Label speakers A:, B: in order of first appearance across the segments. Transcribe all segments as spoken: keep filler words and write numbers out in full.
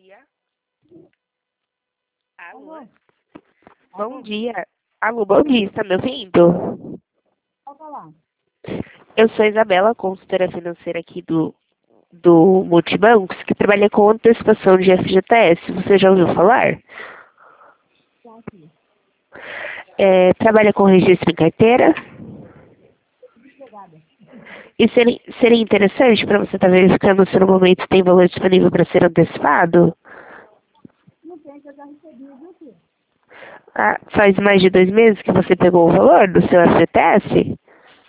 A: dia. Alô?
B: Alô?
A: Bom dia. Alô, bom dia, está me ouvindo?
B: Pode falar.
A: Eu sou a Isabela, consultora financeira aqui do, do Multibancos, que trabalha com antecipação de F G T S. Você já ouviu falar?
B: Tá aqui.
A: É, trabalha com registro em carteira?
B: Desempregada.
A: E seria, seria interessante para você estar verificando se no momento tem valor disponível para ser antecipado?
B: Não tem, que eu já recebi, viu, filho?
A: Ah, faz mais de dois meses que você pegou o valor do seu F G T S?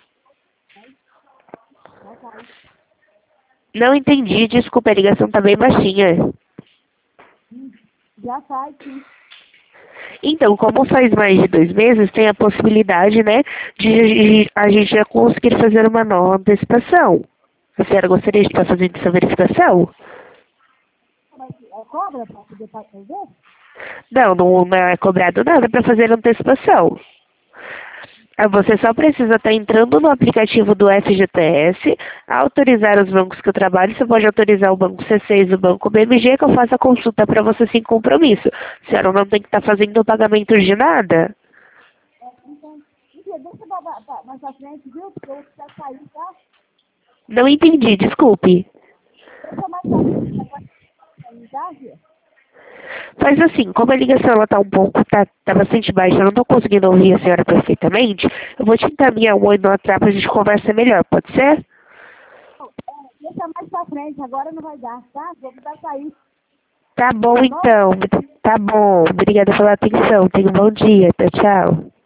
B: Já faz.
A: Não entendi, desculpa, a ligação está bem baixinha.
B: Hum, Já faz, sim.
A: Então, como faz mais de dois meses, tem a possibilidade, né, de a gente já conseguir fazer uma nova antecipação. A senhora gostaria de estar fazendo essa verificação?
B: Mas é cobra para poder fazer?
A: Não, não, não é cobrado nada para fazer antecipação. Ah, você só precisa estar entrando no aplicativo do F G T S, autorizar os bancos que eu trabalho. Você pode autorizar o Banco C seis e o Banco B M G, que eu faço a consulta para você sem compromisso. A senhora não tem que estar fazendo pagamento de nada.
B: É, então, enfim, deixa eu dar pra- mais pra frente, viu? Porque eu quero sair, tá?
A: Não entendi, desculpe.
B: Deixa mais pra frente, agora sair, tá, filho?
A: Faz assim, como a ligação ela tá um pouco, tá, tá bastante baixa, eu não tô conseguindo ouvir a senhora perfeitamente, eu vou te encaminhar um oi no WhatsApp pra gente conversar melhor, pode ser?
B: Não, é, deixa mais pra frente, agora não vai dar, tá? Vou precisar sair,
A: Tá bom
B: tá bom?
A: então, tá bom, obrigada pela atenção, tenha um bom dia, tchau, tchau.